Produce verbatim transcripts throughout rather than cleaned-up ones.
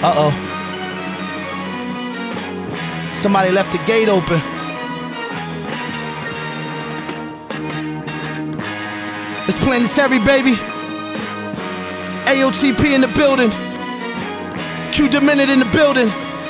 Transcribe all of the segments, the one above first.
Uh-oh. Somebody left the gate open. It's Planetary, baby. A O T P in the building. Q Demented in the building.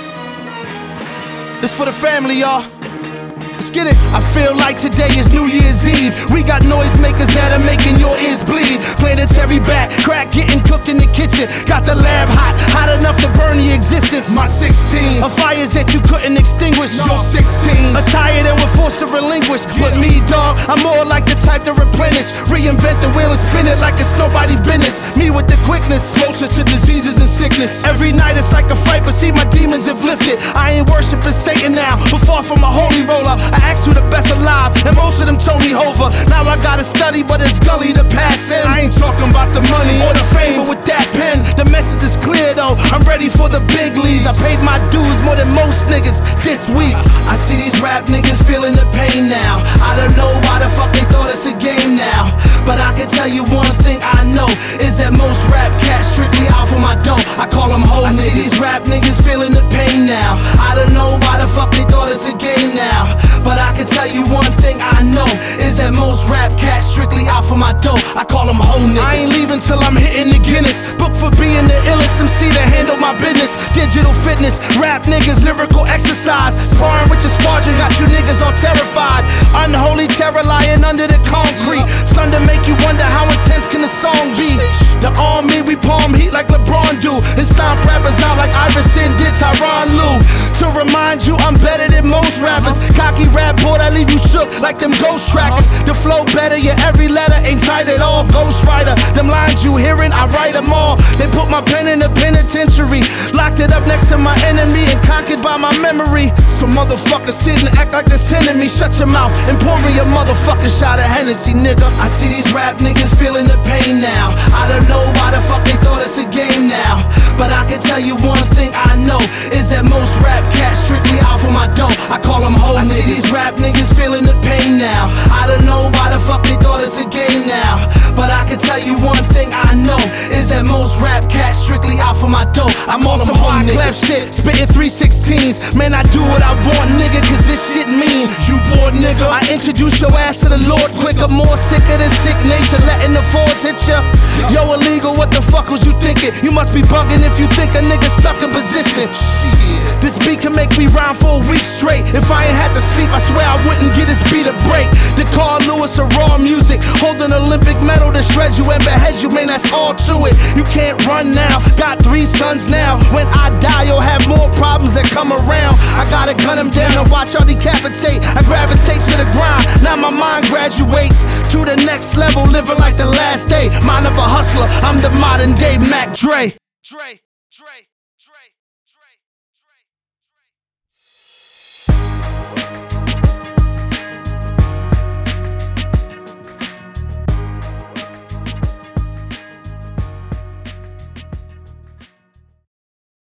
This for the family, y'all. Let's get it. I feel like today is New Year's Eve. We got noisemakers that are making your ears bleed. Planetary back, crack getting cooked in the kitchen. Got the lab hot, hot enough to burn the existence. My sixteens, a fires that you couldn't extinguish. Your sixteens, a tire that we're forced to relinquish. But me, dog, I'm more like the type to replenish. Reinvent the wheel and spin it like it's nobody's business. Me with the quickness, closer to diseases and sickness. Every night it's like a fight, but see my demons have lifted. I ain't worshiping Satan now, but far from a holy roller. I asked who the best alive, and most of them told me Hova. Now I gotta study, but it's gully to pass in. I ain't talking about the money or the fame, but with that pen, the message is clear though. I'm ready for the big leagues. I paid my dues more than most niggas this week. I see these rap niggas feeling the pain now. I don't know why the fuck they thought it's a game now, but I can tell you one thing I know is that most rap cats strictly out for my dough. I call them hoe niggas. I see these rap niggas feeling the pain now. I don't know why the fuck they thought it's a game now, but I can tell you one thing I know is that most rap cats strictly out for my dough. I call them hoe niggas. I ain't leaving till I'm hitting the Guinness book for being the illest M C to handle my business. Digital fitness, rap niggas, lyrical exercise. Sparring with your squadron, got you niggas all terrified. Unholy terror lying under the concrete. Thunder make you wonder how intense can the song be. The army, we palm heat like LeBron do, and stomp rappers out like Iverson did Tyronn Lue. To remind you I'm better than most rappers. Cocky rap boy, I leave you shook like them ghost trackers. The flow better, yeah, every letter ain't tight at all. Ghost writer, them lines you hearing, I write them all. They put my pen in the penitentiary, locked it up next to my enemy and conquered by my memory. So motherfuckers sit and act like they're sending me. Shut your mouth and pour me a motherfucking shot of Hennessy, nigga. I see these rap niggas feeling the pain now. I don't know why the fuck they thought it's a game now, but I can tell you one thing I know is that most rap cats strictly out for my dough. I call them hoe niggas. I see these rap niggas feeling the pain now. I don't know why the fuck they thought it's a game now, but I can tell you one thing I know is that most rap cats strictly out for my dough. I'm on some hard clef shit, spitting three sixteens. Man, I do what I want, nigga, cause this shit mean. You bored, nigga? I introduce your ass to the Lord quicker. More sicker than sick nature, letting the force hit ya. Yo, illegal, what the fuck was you thinking? You must be bugging if you think a nigga stuck in position. This beat can make me rhyme for a week straight. If I ain't had to sleep, I swear I wouldn't get this beat a break. The Carl Lewis of raw music, hold an Olympic medal to shred you and behead you, man, that's all to it. You can't run now, got three sons now. When I die, you'll have more problems that come around. I gotta gun them down and watch y'all decapitate. I gravitate to the grind, now my mind graduates to the next level, living like the last day. Mind of a hustler, I'm the modern day Mac Dre. Dre, Dre, Dre.